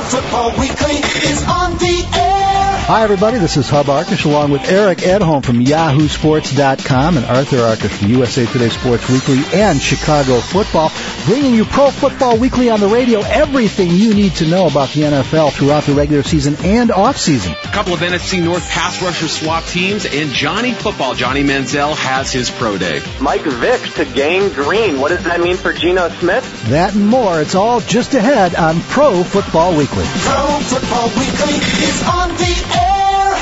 Football Weekly is on the air. Hi, everybody. This is Hub Arkush along with Eric Edholm from YahooSports.com and Arthur Arkush from USA Today Sports Weekly and Chicago Football, bringing you Pro Football Weekly on the radio, everything you need to know about the NFL throughout the regular season and off-season. A couple of NFC North pass rusher swap teams, and Johnny Football, Johnny Manziel, has his pro day. Mike Vick to Gang Green. What does that mean for Geno Smith? That and more. It's all just ahead on Pro Football Weekly. Pro Football Weekly is on the air.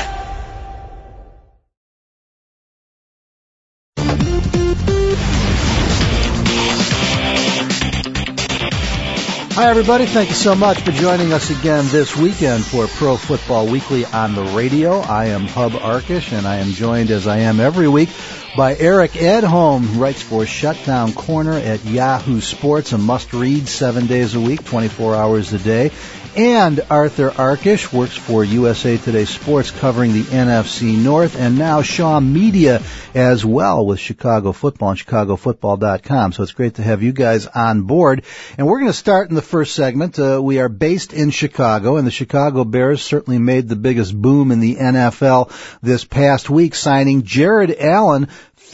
Hi, everybody. Thank you so much for joining us again this weekend for Pro Football Weekly on the radio. I am Hub Arkush, and I am joined, as I am every week, by Eric Edholm, who writes for Shutdown Corner at Yahoo Sports, a must-read 7 days a week, 24 hours a day. And Arthur Arkush works for USA Today Sports, covering the NFC North, and now Shaw Media as well with Chicago Football and ChicagoFootball.com. So it's great to have you guys on board. And we're going to start in the first segment. We are based in Chicago, and the Chicago Bears certainly made the biggest boom in the NFL this past week, signing Jared Allen,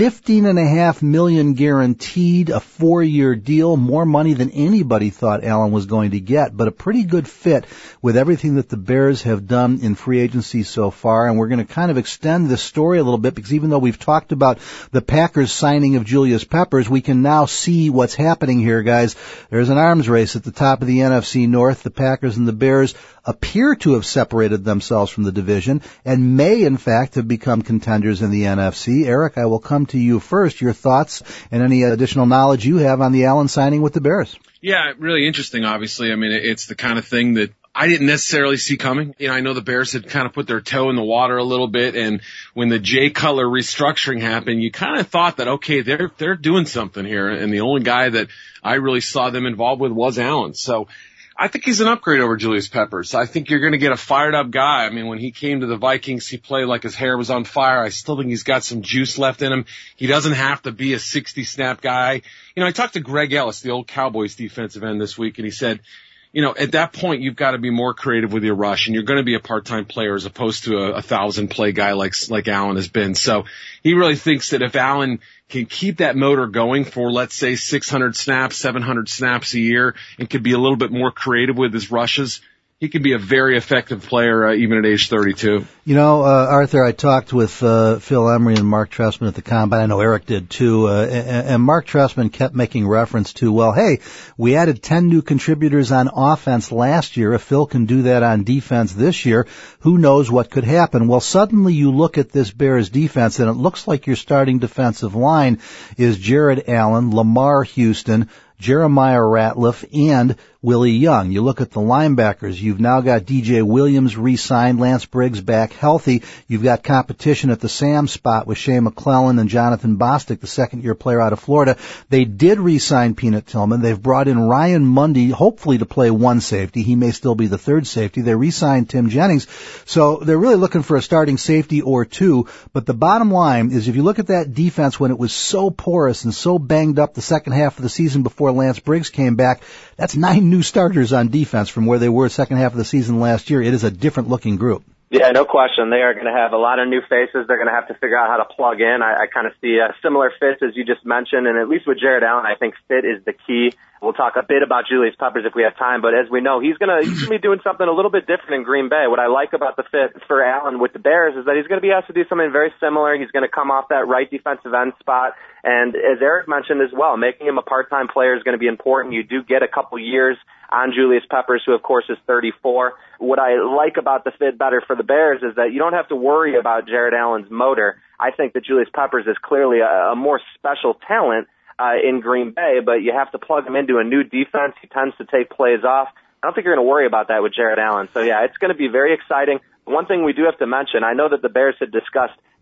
$15.5 million guaranteed, a 4-year deal, more money than anybody thought Allen was going to get, but a pretty good fit with everything that the Bears have done in free agency so far. And we're going to kind of extend this story a little bit, because even though we've talked about the Packers signing of Julius Peppers, we can now see what's happening here, guys. There's an arms race at the top of the NFC North. The Packers and the Bears appear to have separated themselves from the division and may, in fact, have become contenders in the NFC. Eric, I will come to you first. Your thoughts and any additional knowledge you have on the Allen signing with the Bears. Yeah, really interesting, obviously. I mean, it's the kind of thing that I didn't necessarily see coming. You know, I know the Bears had kind of put their toe in the water a little bit, and when the Jay Cutler restructuring happened, you kind of thought that, okay, they're doing something here, and the only guy that I really saw them involved with was Allen. So I think he's an upgrade over Julius Peppers. I think you're going to get a fired-up guy. I mean, when he came to the Vikings, he played like his hair was on fire. I still think he's got some juice left in him. He doesn't have to be a 60-snap guy. You know, I talked to Greg Ellis, the old Cowboys defensive end, this week, and he said, you know, at that point, you've got to be more creative with your rush, and you're going to be a part-time player as opposed to a 1,000-play guy like Allen has been. So he really thinks that if Allen can keep that motor going for, let's say, 600 snaps, 700 snaps a year, and could be a little bit more creative with his rushes, he can be a very effective player even at age 32. You know, Arthur, I talked with Phil Emery and Mark Trestman at the Combine. I know Eric did too. And Mark Trestman kept making reference to, well, hey, we added 10 new contributors on offense last year. If Phil can do that on defense this year, who knows what could happen? Well, suddenly you look at this Bears defense, and it looks like your starting defensive line is Jared Allen, Lamar Houston, Jeremiah Ratliff, and Willie Young. You look at the linebackers, you've now got DJ Williams re-signed, Lance Briggs back healthy. You've got competition at the Sam spot with Shea McClellan and Jonathan Bostic, the second-year player out of Florida. They did re-sign Peanut Tillman. They've brought in Ryan Mundy, hopefully to play one safety. He may still be the third safety. They re-signed Tim Jennings. So they're really looking for a starting safety or two. But the bottom line is, if you look at that defense when it was so porous and so banged up the second half of the season before Lance Briggs came back, that's 9 new starters on defense from where they were second half of the season last year. It is a different-looking group. Yeah, no question. They are going to have a lot of new faces. They're going to have to figure out how to plug in. I kind of see a similar fit as you just mentioned, and at least with Jared Allen, I think fit is the key. We'll talk a bit about Julius Peppers if we have time, but as we know, he's going to be doing something a little bit different in Green Bay. What I like about the fit for Allen with the Bears is that he's going to be asked to do something very similar. He's going to come off that right defensive end spot, and as Eric mentioned as well, making him a part-time player is going to be important. You do get a couple years on Julius Peppers, who of course is 34. What I like about the fit better for the Bears is that you don't have to worry about Jared Allen's motor. I think that Julius Peppers is clearly a more special talent in Green Bay, but you have to plug him into a new defense. He tends to take plays off. I don't think you're going to worry about that with Jared Allen. So yeah, it's going to be very exciting. One thing we do have to mention, I know that the Bears had discussed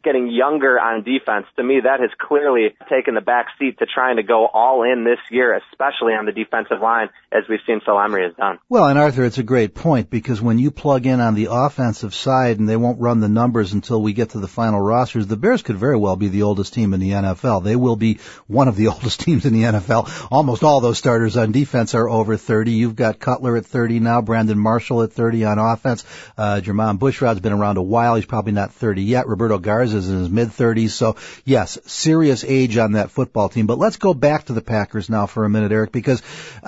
getting younger on defense. To me, that has clearly taken the back seat to trying to go all in this year, especially on the defensive line, as we've seen Phil Emery has done. Well, and Arthur, it's a great point, because when you plug in on the offensive side, and they won't run the numbers until we get to the final rosters, the Bears could very well be the oldest team in the NFL. They will be one of the oldest teams in the NFL. Almost all those starters on defense are over 30. You've got Cutler at 30 now, Brandon Marshall at 30 on offense. Jermon Bushrod's been around a while. He's probably not 30 yet. Roberto Garza's in his mid-30s. So, yes, serious age on that football team. But let's go back to the Packers now for a minute, Eric, because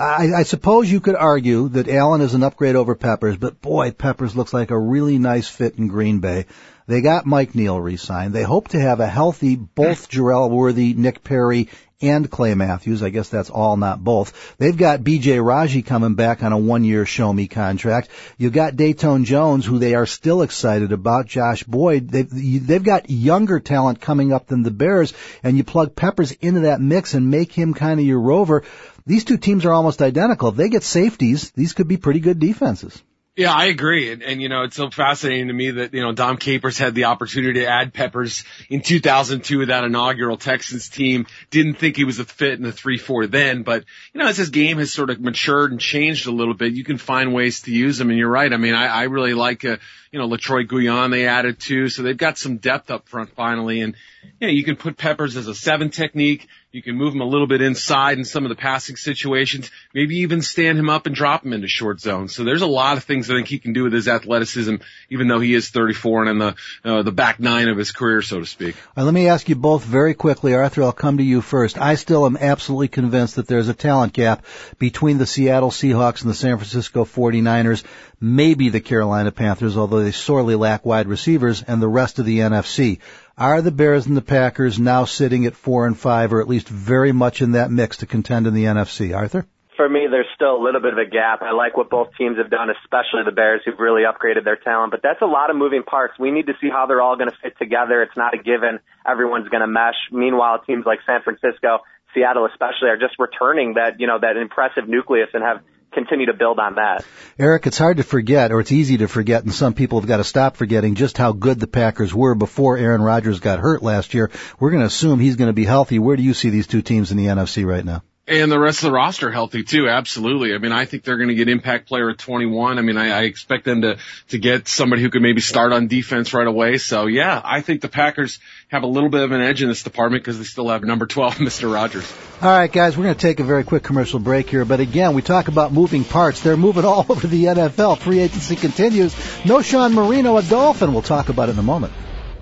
I suppose you could argue that Allen is an upgrade over Peppers, but boy, Peppers looks like a really nice fit in Green Bay. They got Mike Neal re-signed. They hope to have a healthy both Jarrell Worthy, Nick Perry, and Clay Matthews. I guess that's all, not both. They've got B.J. Raji coming back on a one-year show-me contract. You've got Dayton Jones, who they are still excited about. Josh Boyd. They've got younger talent coming up than the Bears, and you plug Peppers into that mix and make him kind of your rover. These two teams are almost identical. If they get safeties, these could be pretty good defenses. Yeah, I agree. And, you know, it's so fascinating to me that, you know, Dom Capers had the opportunity to add Peppers in 2002 with that inaugural Texans team. Didn't think he was a fit in the 3-4 then, but, you know, as his game has sort of matured and changed a little bit, you can find ways to use him. And you're right. I mean, I really like, you know, LaTroy Guion they added too. So they've got some depth up front finally. And, you know, you can put Peppers as a 7 technique. You can move him a little bit inside in some of the passing situations, maybe even stand him up and drop him into short zones. So there's a lot of things I think he can do with his athleticism, even though he is 34 and in the back nine of his career, so to speak. All right, let me ask you both very quickly. Arthur, I'll come to you first. I still am absolutely convinced that there's a talent gap between the Seattle Seahawks and the San Francisco 49ers, maybe the Carolina Panthers, although they sorely lack wide receivers, and the rest of the NFC. Are the Bears and the Packers now sitting at 4 and 5, or at least very much in that mix to contend in the NFC? Arthur? For me, there's still a little bit of a gap. I like what both teams have done, especially the Bears, who've really upgraded their talent. But that's a lot of moving parts. We need to see how they're all going to fit together. It's not a given. Everyone's going to mesh. Meanwhile, teams like San Francisco, Seattle especially, are just returning that, you know, that impressive nucleus and have continue to build on that. Eric, it's hard to forget, or it's easy to forget, and some people have got to stop forgetting just how good the Packers were before Aaron Rodgers got hurt last year. We're going to assume he's going to be healthy. Where do you see these two teams in the NFC right now? And the rest of the roster healthy too, absolutely. I mean, I think they're going to get impact player at 21. I mean, I expect them to get somebody who could maybe start on defense right away. So yeah, I think the Packers have a little bit of an edge in this department because they still have number 12, Mr. Rodgers. All right, guys, we're going to take a very quick commercial break here. But again, we talk about moving parts. They're moving all over the NFL. Free agency continues. No Sean Marino, a Dolphin. We'll talk about it in a moment.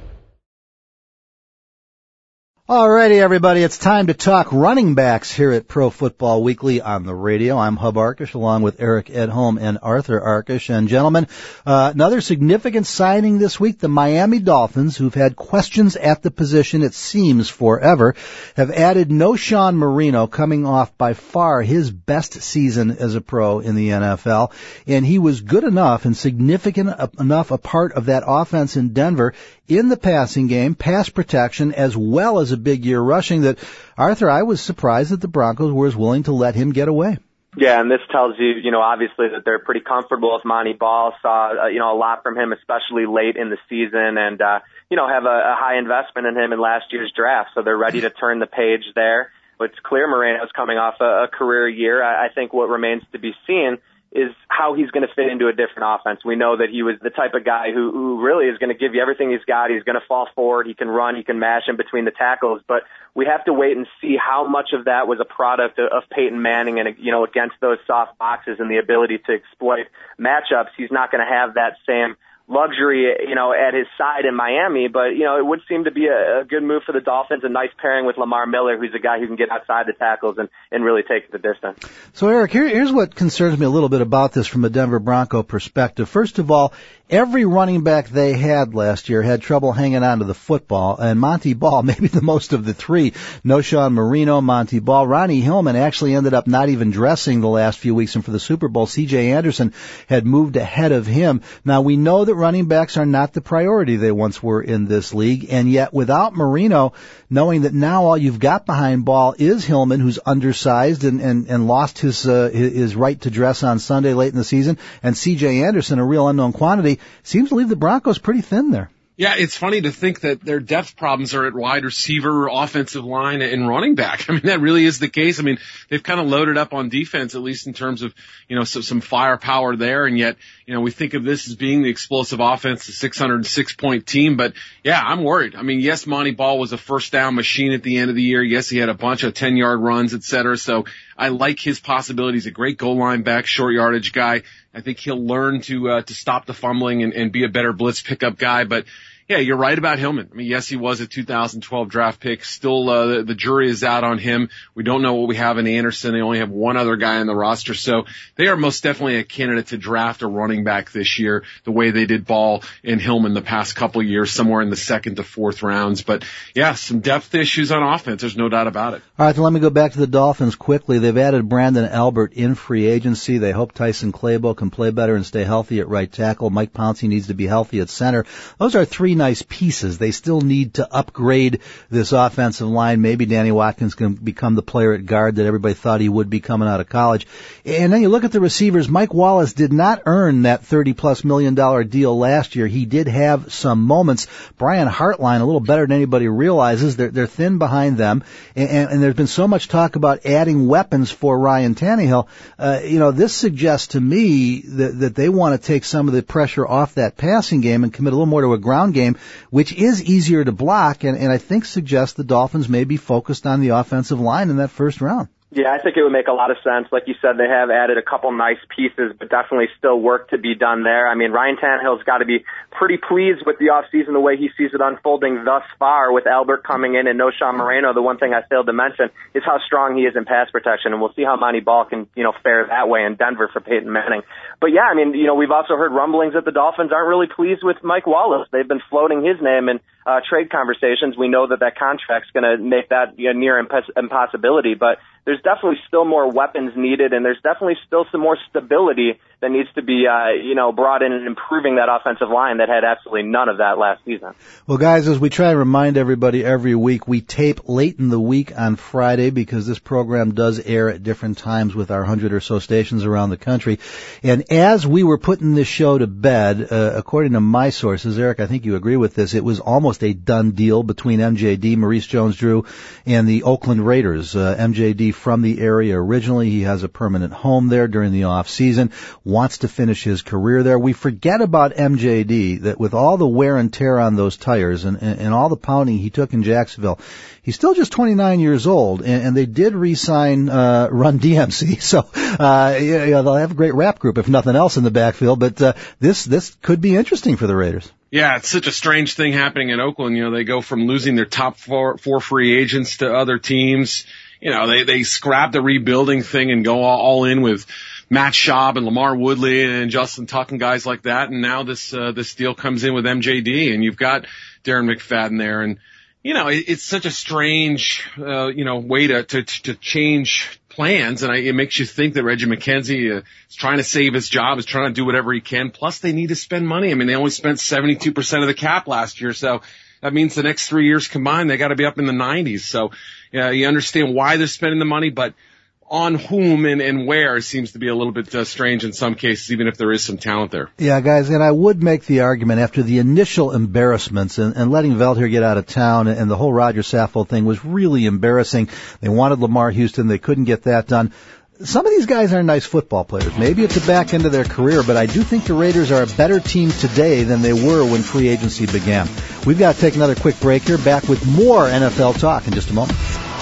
Alrighty, everybody, it's time to talk running backs here at Pro Football Weekly on the radio. I'm Hub Arkush, along with Eric Edholm and Arthur Arkush. And gentlemen, another significant signing this week. The Miami Dolphins, who've had questions at the position, it seems forever, have added Noshawn Marino, coming off by far his best season as a pro in the NFL. And he was good enough and significant enough a part of that offense in Denver in the passing game, pass protection, as well as a big year rushing, that, Arthur, I was surprised that the Broncos were as willing to let him get away. Yeah, and this tells you, you know, obviously that they're pretty comfortable with Monty Ball. Saw, you know, a lot from him, especially late in the season, and, you know, have a high investment in him in last year's draft. So they're ready to turn the page there. It's clear Moreno's coming off a career year. I think what remains to be seen is how he's going to fit into a different offense. We know that he was the type of guy who really is going to give you everything he's got. He's going to fall forward. He can run. He can mash in between the tackles. But we have to wait and see how much of that was a product of Peyton Manning and, you know, against those soft boxes and the ability to exploit matchups. He's not going to have that same luxury, you know, at his side in Miami, but, you know, it would seem to be a good move for the Dolphins, a nice pairing with Lamar Miller, who's a guy who can get outside the tackles and really take the distance. So, Eric, here's what concerns me a little bit about this from a Denver Bronco perspective. First of all, every running back they had last year had trouble hanging on to the football, and Monty Ball, maybe the most of the three, Noshawn Marino, Monty Ball. Ronnie Hillman actually ended up not even dressing the last few weeks, and for the Super Bowl, C.J. Anderson had moved ahead of him. Now, we know that running backs are not the priority they once were in this league, and yet without Marino, knowing that now all you've got behind Ball is Hillman, who's undersized and lost his right to dress on Sunday late in the season, and C.J. Anderson, a real unknown quantity, seems to leave the Broncos pretty thin there. Yeah, it's funny to think that their depth problems are at wide receiver, offensive line, and running back. I mean, that really is the case. I mean, they've kind of loaded up on defense, at least in terms of, some firepower there. And yet, we think of this as being the explosive offense, the 606-point team. But yeah, I'm worried. I mean, yes, Monty Ball was a first down machine at the end of the year. Yes, he had a bunch of 10-yard runs, et cetera. So I like his possibilities. A great goal line back, short yardage guy. I think he'll learn to stop the fumbling and be a better blitz pickup guy. But yeah, you're right about Hillman. I mean, yes, he was a 2012 draft pick. Still, the jury is out on him. We don't know what we have in Anderson. They only have one other guy on the roster. So they are most definitely a candidate to draft a running back this year, the way they did Ball and Hillman the past couple of years, somewhere in the 2nd to 4th rounds. But yeah, some depth issues on offense. There's no doubt about it. All right, then let me go back to the Dolphins quickly. They've added Brandon Albert in free agency. They hope Tyson Clabo can play better and stay healthy at right tackle. Mike Pouncey needs to be healthy at center. Those are three nice pieces. They still need to upgrade this offensive line. Maybe Danny Watkins can become the player at guard that everybody thought he would be coming out of college. And then you look at the receivers. Mike Wallace did not earn that $30+ million deal last year. He did have some moments. Brian Hartline, a little better than anybody realizes. They're thin behind them. And there's been so much talk about adding weapons for Ryan Tannehill. This suggests to me that they want to take some of the pressure off that passing game and commit a little more to a ground game, which is easier to block, and I think suggests the Dolphins may be focused on the offensive line in that first round. Yeah, I think it would make a lot of sense. Like you said, they have added a couple nice pieces, but definitely still work to be done there. I mean, Ryan Tannehill's got to be pretty pleased with the offseason, the way he sees it unfolding thus far with Albert coming in and Noshawn Moreno. The one thing I failed to mention is how strong he is in pass protection, and we'll see how Monty Ball can, fare that way in Denver for Peyton Manning. But yeah, I mean, we've also heard rumblings that the Dolphins aren't really pleased with Mike Wallace. They've been floating his name in trade conversations. We know that contract's going to make that near impossibility, but there's definitely still more weapons needed, and there's definitely still some more stability that needs to be, brought in and improving that offensive line that had absolutely none of that last season. Well, guys, as we try to remind everybody every week, we tape late in the week on Friday because this program does air at different times with our 100 or so stations around the country. And as we were putting this show to bed, according to my sources, Eric, I think you agree with this, it was almost a done deal between MJD, Maurice Jones-Drew, and the Oakland Raiders. MJD from the area originally. He has a permanent home there during the off season, wants to finish his career there. We forget about MJD, that with all the wear and tear on those tires and all the pounding he took in Jacksonville, he's still just 29 years old, and they did re-sign Run DMC, so they'll have a great rap group if nothing else in the backfield. But this could be interesting for the Raiders. Yeah, it's such a strange thing happening in Oakland. They go from losing their top four free agents to other teams. They scrap the rebuilding thing and go all in with Matt Schaub and Lamar Woodley and Justin Tuck and guys like that. And now this deal comes in with MJD, and you've got Darren McFadden there. And, it's such a strange, way to change plans. And it makes you think that Reggie McKenzie is trying to save his job, is trying to do whatever he can. Plus they need to spend money. I mean, they only spent 72% of the cap last year. So that means the next 3 years combined, they got to be up in the 90s. So, you understand why they're spending the money, but on whom and where seems to be a little bit strange in some cases, even if there is some talent there. Yeah, guys, and I would make the argument after the initial embarrassments and letting Veltier get out of town and the whole Roger Saffold thing was really embarrassing. They wanted Lamar Houston. They couldn't get that done. Some of these guys are nice football players. Maybe at the back end of their career, but I do think the Raiders are a better team today than they were when free agency began. We've got to take another quick break here. Back with more NFL talk in just a moment.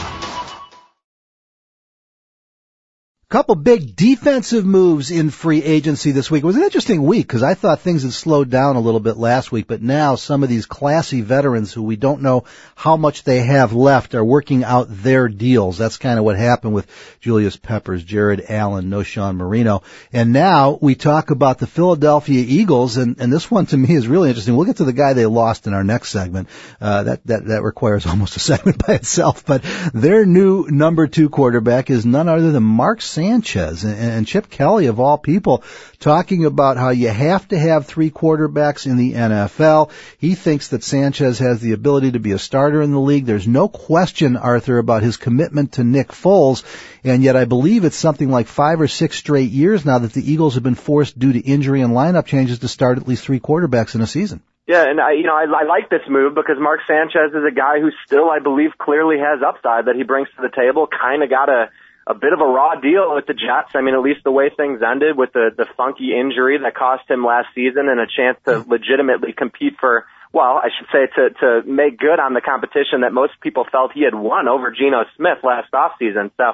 Couple big defensive moves in free agency this week. It was an interesting week because I thought things had slowed down a little bit last week, but now some of these classy veterans who we don't know how much they have left are working out their deals. That's kind of what happened with Julius Peppers, Jared Allen, Noshawn Moreno. And now we talk about the Philadelphia Eagles, and this one to me is really interesting. We'll get to the guy they lost in our next segment. That requires almost a segment by itself, but their new number 2 quarterback is none other than Mark Sanchez, and Chip Kelly, of all people, talking about how you have to have 3 quarterbacks in the NFL. He thinks that Sanchez has the ability to be a starter in the league. There's no question, Arthur, about his commitment to Nick Foles, and yet I believe it's something like 5 or 6 straight years now that the Eagles have been forced due to injury and lineup changes to start at least 3 quarterbacks in a season. Yeah, and I like this move because Mark Sanchez is a guy who still, I believe, clearly has upside that he brings to the table. Kind of got a bit of a raw deal with the Jets. I mean, at least the way things ended with the funky injury that cost him last season and a chance to legitimately compete for, well, I should say to make good on the competition that most people felt he had won over Geno Smith last offseason. So,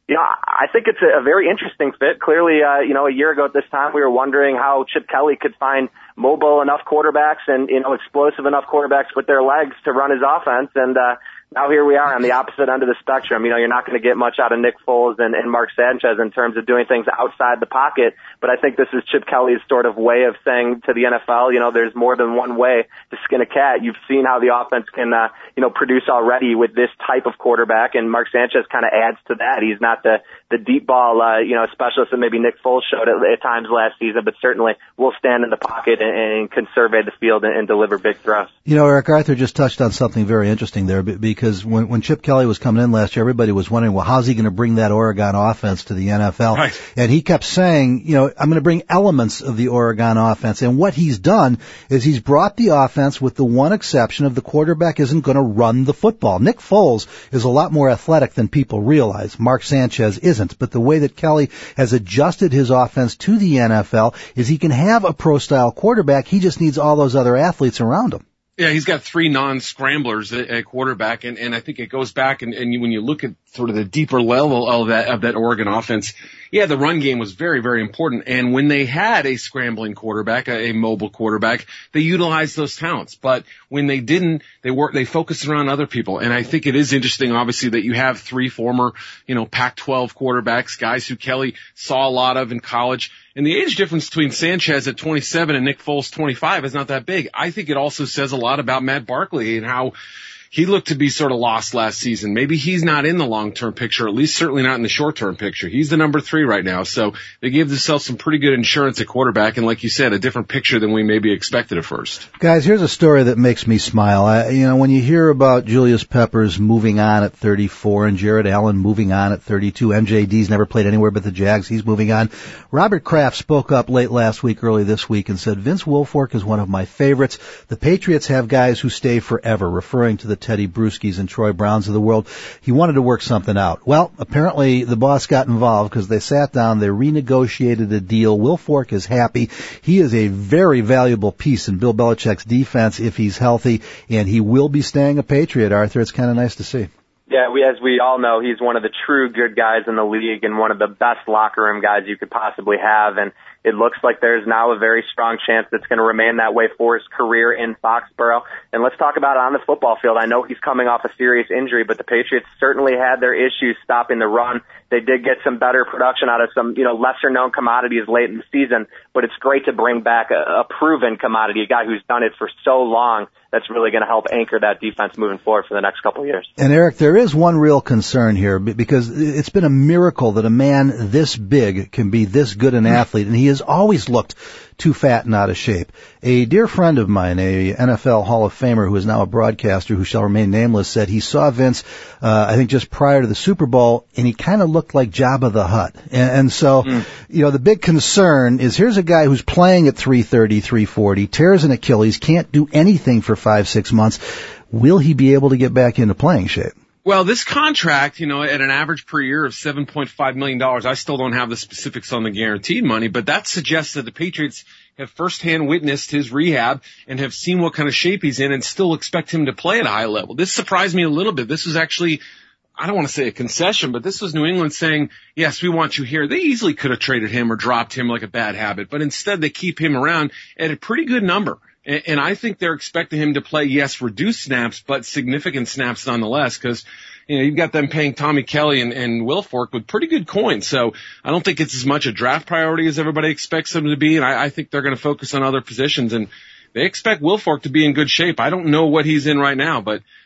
I think it's a very interesting fit. Clearly, a year ago at this time, we were wondering how Chip Kelly could find mobile enough quarterbacks and, explosive enough quarterbacks with their legs to run his offense. And, now here we are on the opposite end of the spectrum. You're not going to get much out of Nick Foles and Mark Sanchez in terms of doing things outside the pocket. But I think this is Chip Kelly's sort of way of saying to the NFL, there's more than one way to skin a cat. You've seen how the offense can, produce already with this type of quarterback. And Mark Sanchez kind of adds to that. He's not the deep ball, specialist that maybe Nick Foles showed at times last season, but certainly will stand in the pocket and can survey the field and deliver big throws. Eric Arthur just touched on something very interesting there, because when Chip Kelly was coming in last year, everybody was wondering, well, how's he going to bring that Oregon offense to the NFL? Right. And he kept saying, I'm going to bring elements of the Oregon offense. And what he's done is he's brought the offense with the one exception of the quarterback isn't going to run the football. Nick Foles is a lot more athletic than people realize. Mark Sanchez isn't. But the way that Kelly has adjusted his offense to the NFL is he can have a pro-style quarterback. He just needs all those other athletes around him. Yeah, he's got 3 non-scramblers at quarterback, and I think it goes back and when you look at sort of the deeper level of that Oregon offense, yeah, the run game was very, very important. And when they had a scrambling quarterback, a mobile quarterback, they utilized those talents. But when they didn't, they focused around other people. And I think it is interesting, obviously, that you have 3 former, Pac-12 quarterbacks, guys who Kelly saw a lot of in college. And the age difference between Sanchez at 27 and Nick Foles 25 is not that big. I think it also says a lot about Matt Barkley and how he looked to be sort of lost last season. Maybe he's not in the long-term picture, at least certainly not in the short-term picture. He's the number 3 right now. So they gave themselves some pretty good insurance at quarterback. And like you said, a different picture than we maybe expected at first. Guys, here's a story that makes me smile. When you hear about Julius Peppers moving on at 34 and Jared Allen moving on at 32, MJD's never played anywhere but the Jags. He's moving on. Robert Kraft spoke up late last week, early this week, and said, Vince Wilfork is one of my favorites. The Patriots have guys who stay forever, referring to the Teddy Bruschi's and Troy Browns of the world. He wanted to work something out. Well, apparently the boss got involved because they sat down, they renegotiated a deal. Wilfork is happy. He is a very valuable piece in Bill Belichick's defense if he's healthy, and he will be staying a Patriot, Arthur. It's kind of nice to see. Yeah, as we all know, he's one of the true good guys in the league and one of the best locker room guys you could possibly have. And it looks like there's now a very strong chance that's going to remain that way for his career in Foxborough. And let's talk about it on the football field. I know he's coming off a serious injury, but the Patriots certainly had their issues stopping the run. They did get some better production out of some, lesser known commodities late in the season, but it's great to bring back a proven commodity, a guy who's done it for so long. That's really going to help anchor that defense moving forward for the next couple of years. And Eric, there is one real concern here because it's been a miracle that a man this big can be this good an athlete, and he has always looked too fat and out of shape. A dear friend of mine, a NFL Hall of Famer who is now a broadcaster who shall remain nameless, said he saw Vince, I think just prior to the Super Bowl, and he kind of looked like Jabba the Hutt. And so, the big concern is here's a guy who's playing at 330, 340, tears an Achilles, can't do anything for 5-6 months. Will he be able to get back into playing shape? Well, this contract, at an average per year of $7.5 million, I still don't have the specifics on the guaranteed money, but that suggests that the Patriots have firsthand witnessed his rehab and have seen what kind of shape he's in and still expect him to play at a high level. This surprised me a little bit. This was actually, I don't want to say a concession, but this was New England saying, yes, we want you here. They easily could have traded him or dropped him like a bad habit, but instead they keep him around at a pretty good number. And I think they're expecting him to play, yes, reduced snaps, but significant snaps nonetheless, because, you've got them paying Tommy Kelly and Wilfork with pretty good coin. So I don't think it's as much a draft priority as everybody expects them to be. And I think they're going to focus on other positions, and they expect Wilfork to be in good shape. I don't know what he's in right now, but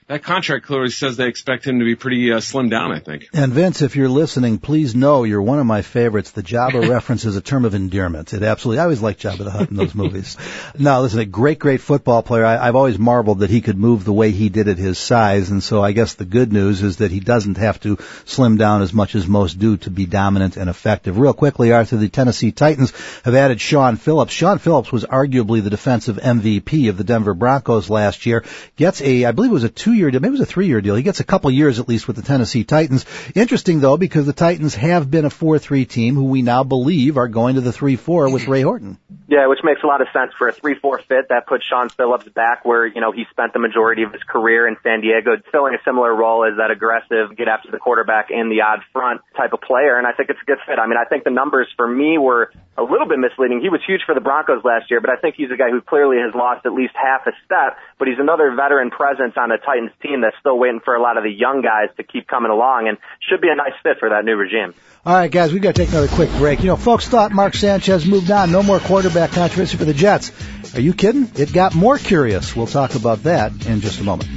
that contract clearly says they expect him to be pretty slimmed down, I think. And Vince, if you're listening, please know you're one of my favorites. The Jabba reference is a term of endearment. It absolutely, I always liked Jabba the Hutt in those movies. Now, listen, a great football player. I've always marveled that he could move the way he did at his size, and so I guess the good news is that he doesn't have to slim down as much as most do to be dominant and effective. Real quickly, Arthur, the Tennessee Titans have added Sean Phillips. Sean Phillips was arguably the defensive MVP of the Denver Broncos last year. Gets I believe it was a 2-year deal, maybe it was a 3-year deal. He gets a couple years at least with the Tennessee Titans. Interesting, though, because the Titans have been a 4-3 team who we now believe are going to the 3-4 with Ray Horton. Yeah, which makes a lot of sense for a 3-4 fit. That puts Sean Phillips back where, he spent the majority of his career in San Diego, filling a similar role as that aggressive, get after the quarterback in the odd front type of player, and I think it's a good fit. I mean, I think the numbers for me were a little bit misleading. He was huge for the Broncos last year, but I think he's a guy who clearly has lost at least half a step, but he's another veteran presence on a Titans team that's still waiting for a lot of the young guys to keep coming along, and should be a nice fit for that new regime. All right, guys, we've got to take another quick break. Folks thought Mark Sanchez moved on. No more quarterback controversy for the Jets. Are you kidding? It got more curious. We'll talk about that in just a moment.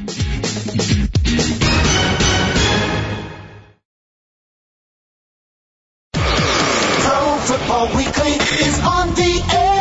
Pro Football Weekly is on the air.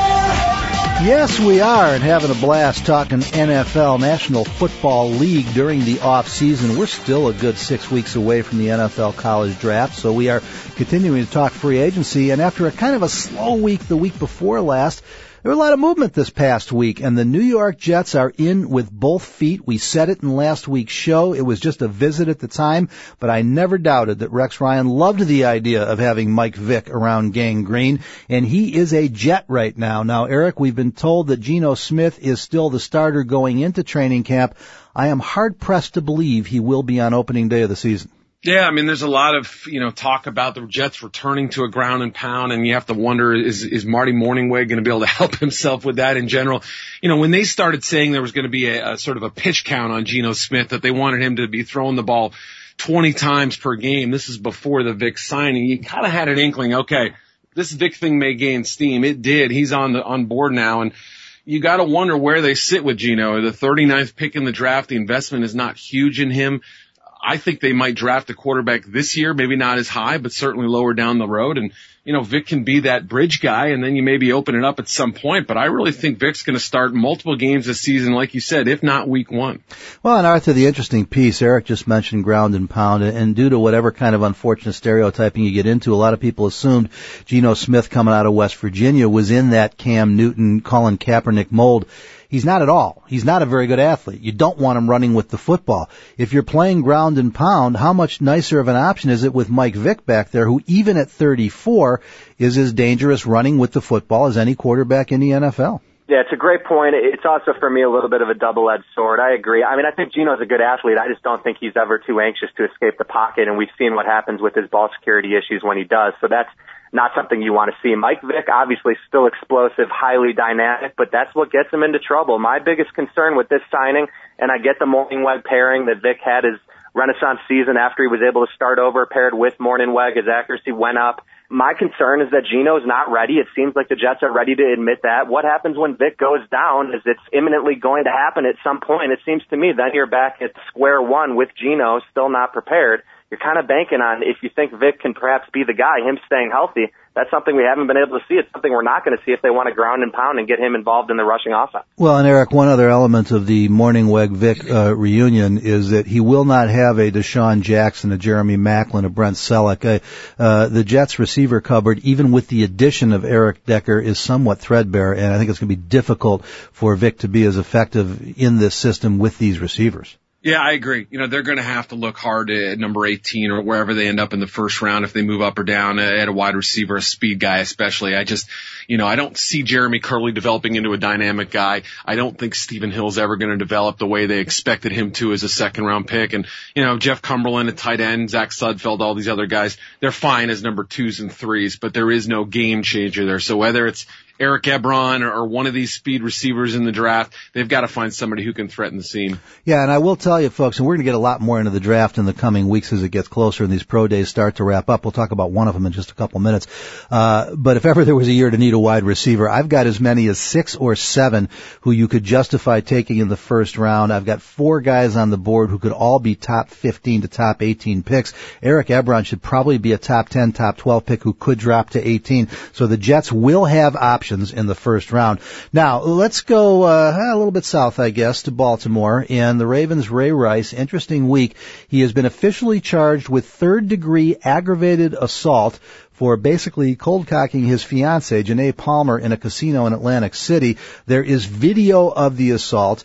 Yes, we are, and having a blast talking NFL, National Football League during the off season. We're still a good 6 weeks away from the NFL college draft, so we are continuing to talk free agency. And after a kind of a slow week the week before last, there was a lot of movement this past week, and the New York Jets are in with both feet. We said it in last week's show. It was just a visit at the time, but I never doubted that Rex Ryan loved the idea of having Mike Vick around Gang Green, and he is a Jet right now. Now, Eric, we've been told that Geno Smith is still the starter going into training camp. I am hard-pressed to believe he will be on opening day of the season. Yeah, I mean, there's a lot of, talk about the Jets returning to a ground and pound, and you have to wonder, is Marty Morningweg going to be able to help himself with that in general? When they started saying there was going to be a sort of a pitch count on Geno Smith, that they wanted him to be throwing the ball 20 times per game, this is before the Vick signing, you kind of had an inkling, okay, this Vick thing may gain steam. It did. He's on board now, and you got to wonder where they sit with Geno. The 39th pick in the draft, the investment is not huge in him. I think they might draft a quarterback this year, maybe not as high, but certainly lower down the road. And, Vic can be that bridge guy, and then you maybe open it up at some point. But I really think Vic's going to start multiple games this season, like you said, if not week 1. Well, and Arthur, the interesting piece, Eric just mentioned ground and pound, and due to whatever kind of unfortunate stereotyping you get into, a lot of people assumed Geno Smith coming out of West Virginia was in that Cam Newton, Colin Kaepernick mold. He's not at all. He's not a very good athlete. You don't want him running with the football. If you're playing ground and pound, how much nicer of an option is it with Mike Vick back there, who even at 34 is as dangerous running with the football as any quarterback in the NFL? Yeah, it's a great point. It's also, for me, a little bit of a double-edged sword. I agree. I mean, I think Geno's a good athlete. I just don't think he's ever too anxious to escape the pocket, and we've seen what happens with his ball security issues when he does. So that's not something you want to see. Mike Vick, obviously still explosive, highly dynamic, but that's what gets him into trouble. My biggest concern with this signing, and I get the Morningweg pairing that Vick had his renaissance season after he was able to start over, paired with Morningweg, his accuracy went up. My concern is that Geno's not ready. It seems like the Jets are ready to admit that. What happens when Vick goes down is it's imminently going to happen at some point. It seems to me then you're back at square one with Geno, still not prepared. You're kind of banking on, if you think Vick can perhaps be the guy, him staying healthy. That's something we haven't been able to see. It's something we're not going to see if they want to ground and pound and get him involved in the rushing offense. Well, and Eric, one other element of the Morningweg-Vick reunion is that he will not have a Deshaun Jackson, a Jeremy Maclin, a Brent Selleck. The Jets receiver cupboard, even with the addition of Eric Decker, is somewhat threadbare, and I think it's going to be difficult for Vick to be as effective in this system with these receivers. Yeah, I agree. They're going to have to look hard at number 18 or wherever they end up in the first round if they move up or down at a wide receiver, a speed guy especially. I just, I don't see Jeremy Curley developing into a dynamic guy. I don't think Stephen Hill's ever going to develop the way they expected him to as a second round pick. And, Jeff Cumberland at tight end, Zach Sudfeld, all these other guys, they're fine as number 2s and 3s, but there is no game changer there. So whether it's Eric Ebron or one of these speed receivers in the draft, they've got to find somebody who can threaten the seam. Yeah, and I will tell you, folks, and we're going to get a lot more into the draft in the coming weeks as it gets closer and these pro days start to wrap up. We'll talk about one of them in just a couple minutes. But if ever there was a year to need a wide receiver. I've got as many as 6 or 7 who you could justify taking in the first round. I've got 4 guys on the board who could all be top 15 to top 18 picks. Eric Ebron should probably be a top 10, top 12 pick who could drop to 18. So the Jets will have options in the first round. Now, let's go a little bit south, I guess, to Baltimore. And the Ravens' Ray Rice, interesting week. He has been officially charged with third-degree aggravated assault for basically cold-cocking his fiancée, Janae Palmer, in a casino in Atlantic City. There is video of the assault.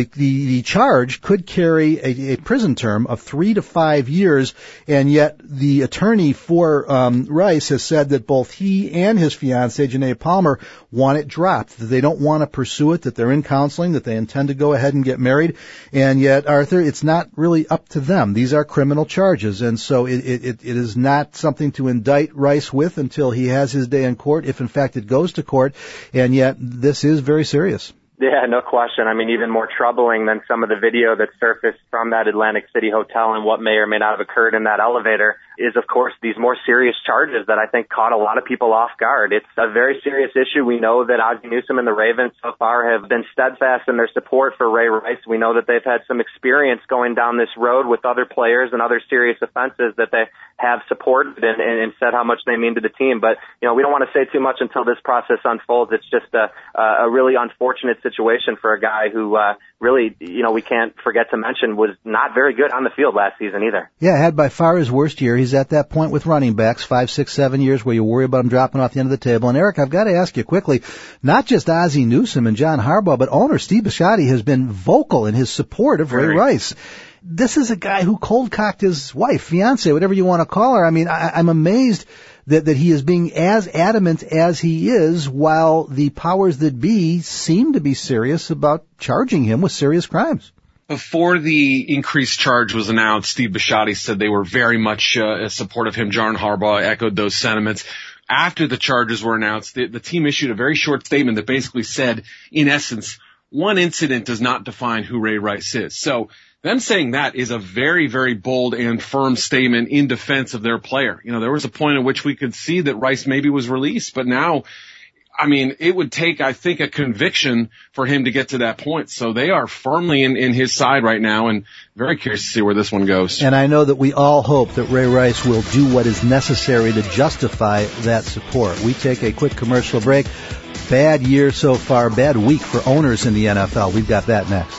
The charge could carry a prison term of 3 to 5 years, and yet the attorney for Rice has said that both he and his fiancée, Janae Palmer, want it dropped, that they don't want to pursue it, that they're in counseling, that they intend to go ahead and get married, and yet, Arthur, it's not really up to them. These are criminal charges, and so it is not something to indict Rice with until he has his day in court, if in fact it goes to court, and yet this is very serious. Yeah, no question. I mean, even more troubling than some of the video that surfaced from that Atlantic City hotel and what may or may not have occurred in that elevator is, of course, these more serious charges that I think caught a lot of people off guard. It's a very serious issue. We know that Ozzie Newsome and the Ravens so far have been steadfast in their support for Ray Rice. We know that they've had some experience going down this road with other players and other serious offenses that they have supported and said how much they mean to the team. But, you know, we don't want to say too much until this process unfolds. It's just a really unfortunate situation for a guy who really, you know, we can't forget to mention was not very good on the field last season either. Yeah, had by far his worst year. He's at that point with running backs, 5, 6, 7 years where you worry about him dropping off the end of the table. And Eric, I've got to ask you quickly, not just Ozzie Newsome and John Harbaugh, but owner Steve Bisciotti has been vocal in his support of Ray Rice. This is a guy who cold-cocked his wife, fiancée, whatever you want to call her. I mean, I'm amazed that he is being as adamant as he is, while the powers that be seem to be serious about charging him with serious crimes. Before the increased charge was announced, Steve Bisciotti said they were very much in support of him. John Harbaugh echoed those sentiments. After the charges were announced, the team issued a very short statement that basically said, in essence, one incident does not define who Ray Rice is. So them saying that is a very, very bold and firm statement in defense of their player. You know, there was a point at which we could see that Rice maybe was released, but now, I mean, it would take, I think, a conviction for him to get to that point. So they are firmly in his side right now, and very curious to see where this one goes. And I know that we all hope that Ray Rice will do what is necessary to justify that support. We take a quick commercial break. Bad year so far, bad week for owners in the NFL. We've got that next.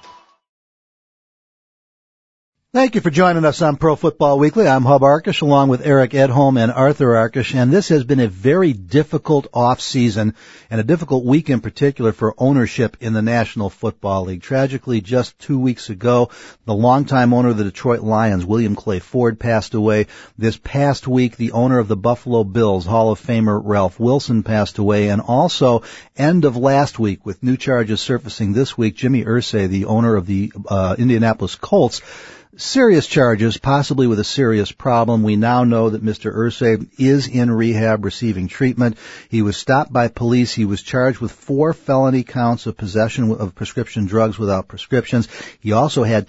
Thank you for joining us on Pro Football Weekly. I'm Hub Arkush along with Eric Edholm and Arthur Arkush, and this has been a very difficult off-season and a difficult week in particular for ownership in the National Football League. Tragically, just 2 weeks ago, the longtime owner of the Detroit Lions, William Clay Ford, passed away. This past week, the owner of the Buffalo Bills, Hall of Famer Ralph Wilson, passed away, and also end of last week, with new charges surfacing this week, Jimmy Irsay, the owner of the Indianapolis Colts, serious charges, possibly with a serious problem. We now know that Mr. Irsay is in rehab receiving treatment. He was stopped by police. He was charged with 4 felony counts of possession of prescription drugs without prescriptions. He also had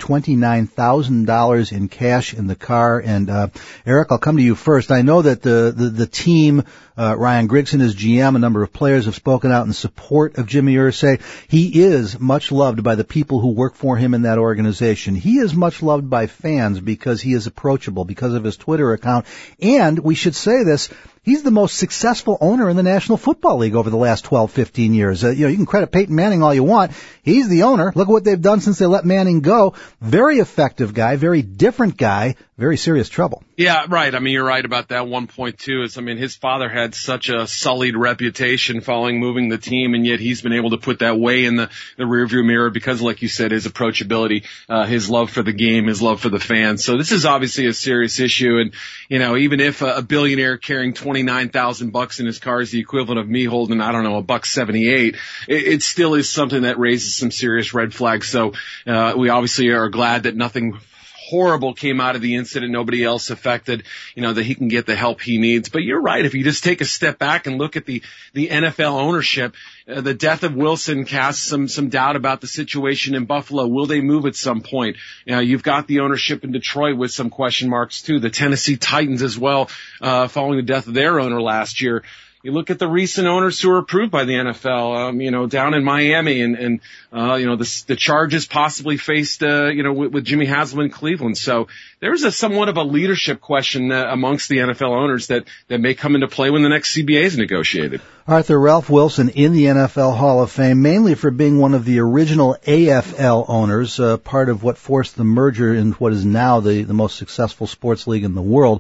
$29,000 in cash in the car. And Eric, I'll come to you first. I know that the team, Ryan Grigson, his GM, a number of players have spoken out in support of Jimmy Irsay. He is much loved by the people who work for him in that organization. He is much loved by fans because he is approachable, because of his Twitter account. And we should say this, he's the most successful owner in the National Football League over the last 12, 15 years. You can credit Peyton Manning all you want. He's the owner. Look at what they've done since they let Manning go. Very effective guy, very different guy, very serious trouble. Yeah, right. I mean, you're right about that. 1.2 is, I mean, his father had such a sullied reputation following moving the team, and yet he's been able to put that way in the rearview mirror because, like you said, his approachability, his love for the game, his love for the fans. So this is obviously a serious issue. And, you know, even if a billionaire carrying $29,000 in his car is the equivalent of me holding, I don't know, $1.78, it still is something that raises some serious red flags. So, we obviously are glad that nothing horrible came out of the incident, nobody else affected, you know, that he can get the help he needs. But you're right. If you just take a step back and look at the NFL ownership, the death of Wilson casts some doubt about the situation in Buffalo. Will they move at some point? You know, you've got the ownership in Detroit with some question marks too. The Tennessee Titans as well, following the death of their owner last year. You look at the recent owners who are approved by the NFL, down in Miami and the charges possibly faced, with Jimmy Haslam in Cleveland. So there's somewhat of a leadership question amongst the NFL owners that may come into play when the next CBA is negotiated. Arthur, Ralph Wilson in the NFL Hall of Fame, mainly for being one of the original AFL owners, part of what forced the merger in what is now the most successful sports league in the world.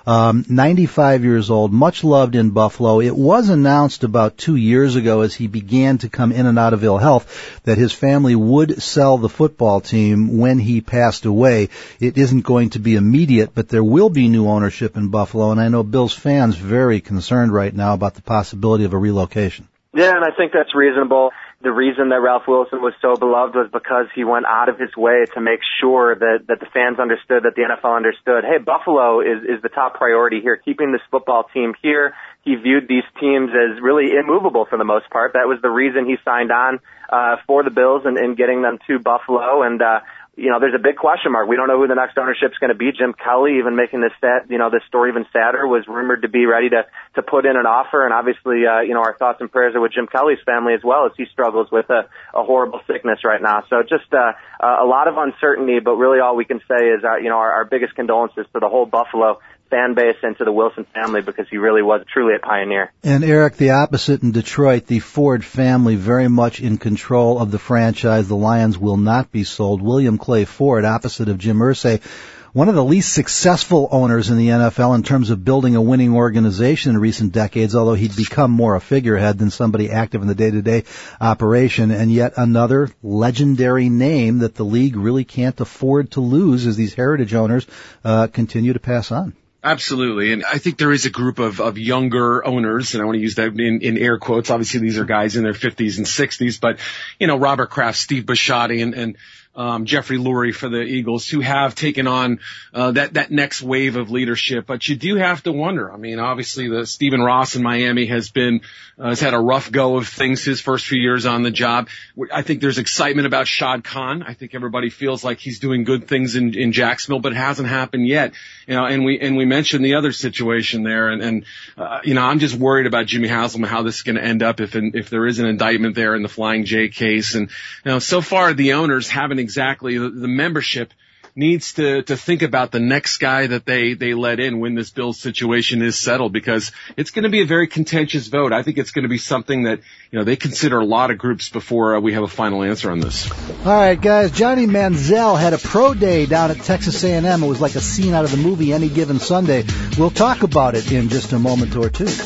95 years old, much loved in Buffalo. It was announced about 2 years ago as he began to come in and out of ill health that his family would sell the football team when he passed away. It isn't going to be immediate, but there will be new ownership in Buffalo, and I know Bills fans very concerned right now about the possibility of a relocation. Yeah, and I think that's reasonable. The reason that Ralph Wilson was so beloved was because he went out of his way to make sure that the fans understood, that the NFL understood, hey, Buffalo is the top priority here, keeping this football team here. He viewed these teams as really immovable for the most part. That was the reason he signed on for the Bills and getting them to Buffalo. And there's a big question mark. We don't know who the next ownership's going to be. Jim Kelly, even making this story even sadder, was rumored to be ready to put in an offer. And obviously, our thoughts and prayers are with Jim Kelly's family as well, as he struggles with a horrible sickness right now. So just a lot of uncertainty, but really all we can say is, our biggest condolences to the whole Buffalo fan base and to the Wilson family, because he really was truly a pioneer. And Eric, the opposite in Detroit, the Ford family very much in control of the franchise. The Lions will not be sold. William Clay Ford, opposite of Jim Irsay, one of the least successful owners in the NFL in terms of building a winning organization in recent decades, although he'd become more a figurehead than somebody active in the day-to-day operation. And yet another legendary name that the league really can't afford to lose as these heritage owners continue to pass on. Absolutely. And I think there is a group of younger owners, and I want to use that in air quotes. Obviously, these are guys in their 50s and 60s, but, Robert Kraft, Steve Bisciotti, and Jeffrey Lurie for the Eagles, who have taken on that next wave of leadership. But you do have to wonder. I mean, obviously, the Stephen Ross in Miami has had a rough go of things his first few years on the job. I think there's excitement about Shad Khan. I think everybody feels like he's doing good things in Jacksonville, but it hasn't happened yet. And we mentioned the other situation there, and I'm just worried about Jimmy Haslam and how this is going to end up if there is an indictment there in the Flying J case. And so far the owners haven't exactly, the membership needs to think about the next guy that they let in when this Bills situation is settled, because it's going to be a very contentious vote. I think it's going to be something that, they consider a lot of groups before we have a final answer on this. All right, guys, Johnny Manziel had a pro day down at Texas A&M. It was like a scene out of the movie Any Given Sunday. We'll talk about it in just a moment or two.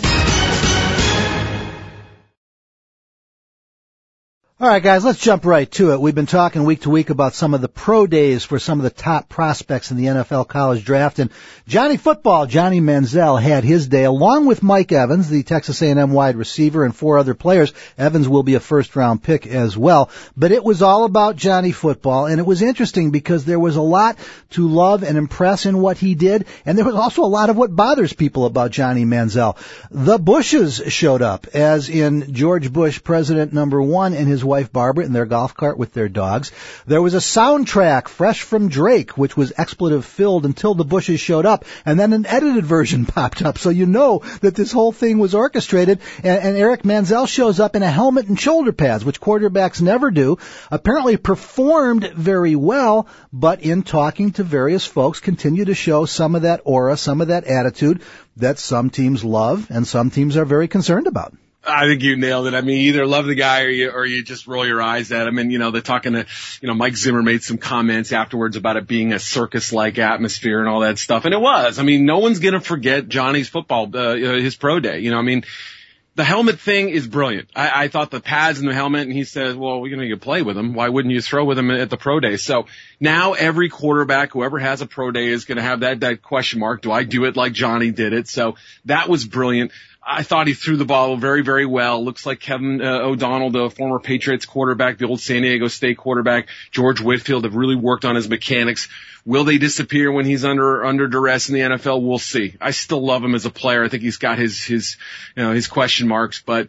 All right, guys, let's jump right to it. We've been talking week to week about some of the pro days for some of the top prospects in the NFL college draft, and Johnny Manziel had his day along with Mike Evans, the Texas A&M wide receiver, and 4 other players. Evans will be a first-round pick as well. But it was all about Johnny football, and it was interesting because there was a lot to love and impress in what he did, and there was also a lot of what bothers people about Johnny Manziel. The Bushes showed up, as in George Bush, President number 1, and his wife Barbara in their golf cart with their dogs. There was a soundtrack fresh from Drake, which was expletive filled until the Bushes showed up, and then an edited version popped up, so you know that this whole thing was orchestrated. And Eric Manziel shows up in a helmet and shoulder pads, which quarterbacks never do. Apparently performed very well, but in talking to various folks continued to show some of that aura, some of that attitude that some teams love and some teams are very concerned about. I think you nailed it. I mean, you either love the guy or you just roll your eyes at him. And, they're talking to, Mike Zimmer made some comments afterwards about it being a circus-like atmosphere and all that stuff. And it was. I mean, no one's going to forget Johnny's football, his pro day. The helmet thing is brilliant. I thought the pads and the helmet, and he says, well, you play with them. Why wouldn't you throw with them at the pro day? So now every quarterback, whoever has a pro day, is going to have that question mark. Do I do it like Johnny did it? So that was brilliant. I thought he threw the ball very, very well. Looks like Kevin O'Donnell, the former Patriots quarterback, the old San Diego State quarterback, George Whitfield, have really worked on his mechanics. Will they disappear when he's under duress in the NFL? We'll see. I still love him as a player. I think he's got his question marks, but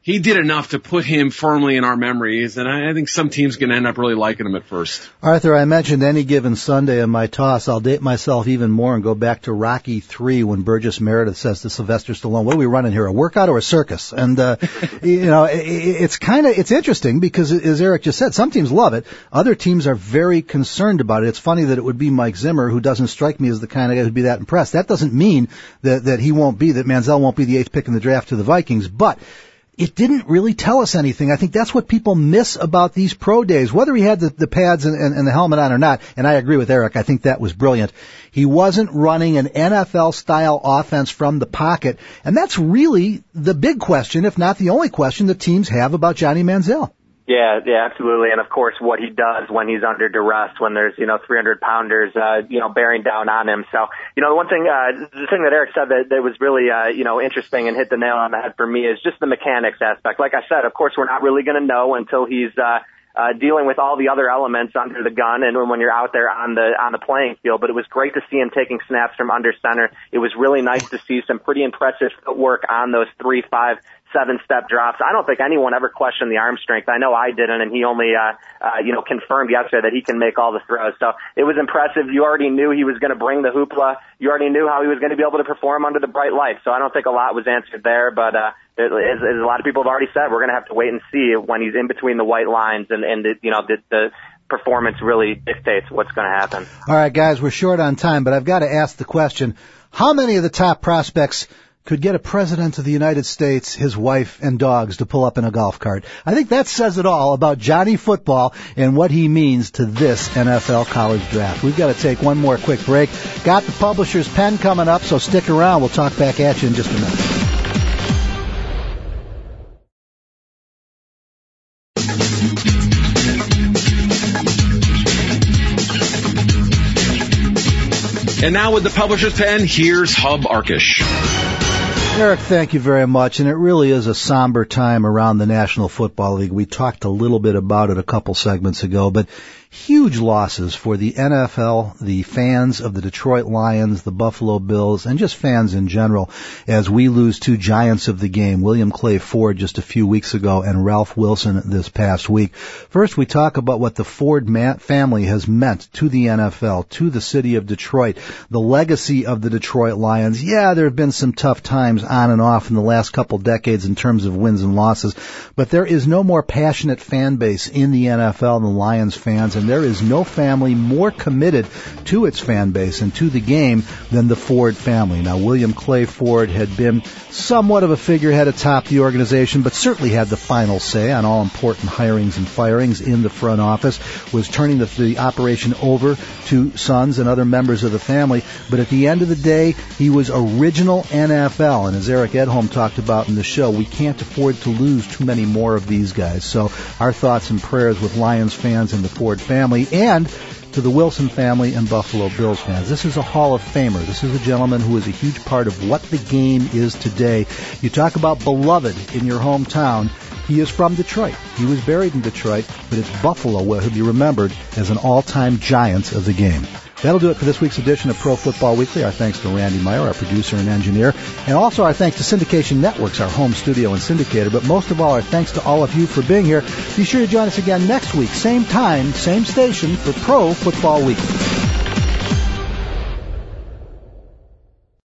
he did enough to put him firmly in our memories, and I think some teams going to end up really liking him at first. Arthur, I mentioned Any Given Sunday in my toss. I'll date myself even more and go back to Rocky III when Burgess Meredith says to Sylvester Stallone, what are we running here, a workout or a circus? And, it's interesting because, as Eric just said, some teams love it. Other teams are very concerned about it. It's funny that it would be Mike Zimmer, who doesn't strike me as the kind of guy who'd be that impressed. That doesn't mean that Manziel won't be the 8th pick in the draft to the Vikings, but it didn't really tell us anything. I think that's what people miss about these pro days, whether he had the pads and the helmet on or not. And I agree with Eric. I think that was brilliant. He wasn't running an NFL-style offense from the pocket. And that's really the big question, if not the only question that teams have about Johnny Manziel. Yeah, absolutely. And of course, what he does when he's under duress, when there's, 300 pounders, bearing down on him. So, the one thing, the thing that Eric said that was really, interesting and hit the nail on the head for me is just the mechanics aspect. Like I said, of course, we're not really going to know until he's, dealing with all the other elements under the gun and when you're out there on the playing field. But it was great to see him taking snaps from under center. It was really nice to see some pretty impressive footwork on those 3, 5, 7-step drops. I don't think anyone ever questioned the arm strength. I know I didn't, and he only, confirmed yesterday that he can make all the throws. So it was impressive. You already knew he was going to bring the hoopla. You already knew how he was going to be able to perform under the bright lights. So I don't think a lot was answered there, but, as a lot of people have already said, we're going to have to wait and see when he's in between the white lines and the performance really dictates what's going to happen. All right, guys, we're short on time, but I've got to ask the question, how many of the top prospects could get a president of the United States, his wife, and dogs to pull up in a golf cart? I think that says it all about Johnny Football and what he means to this NFL college draft. We've got to take one more quick break. Got the Publisher's Pen coming up, so stick around. We'll talk back at you in just a minute. And now with the Publisher's Pen, here's Hub Arkush. Eric, thank you very much. And it really is a somber time around the National Football League. We talked a little bit about it a couple segments ago, but huge losses for the NFL, the fans of the Detroit Lions, the Buffalo Bills, and just fans in general, as we lose two giants of the game, William Clay Ford just a few weeks ago and Ralph Wilson this past week. First, we talk about what the Ford family has meant to the NFL, to the city of Detroit, the legacy of the Detroit Lions. Yeah, there have been some tough times on and off in the last couple decades in terms of wins and losses, but there is no more passionate fan base in the NFL than Lions fans, and there is no family more committed to its fan base and to the game than the Ford family. Now, William Clay Ford had been somewhat of a figurehead atop the organization, but certainly had the final say on all important hirings and firings in the front office, was turning the operation over to sons and other members of the family. But at the end of the day, he was original NFL. And as Eric Edholm talked about in the show, we can't afford to lose too many more of these guys. So our thoughts and prayers with Lions fans and the Ford family, and to the Wilson family and Buffalo Bills fans. This is a Hall of Famer. This is a gentleman who is a huge part of what the game is today. You talk about beloved in your hometown. He is from Detroit. He was buried in Detroit, but it's Buffalo where he'll be remembered as an all-time giant of the game. That'll do it for this week's edition of Pro Football Weekly. Our thanks to Randy Meyer, our producer and engineer, and also our thanks to Syndication Networks, our home studio and syndicator. But most of all, our thanks to all of you for being here. Be sure to join us again next week, same time, same station, for Pro Football Weekly.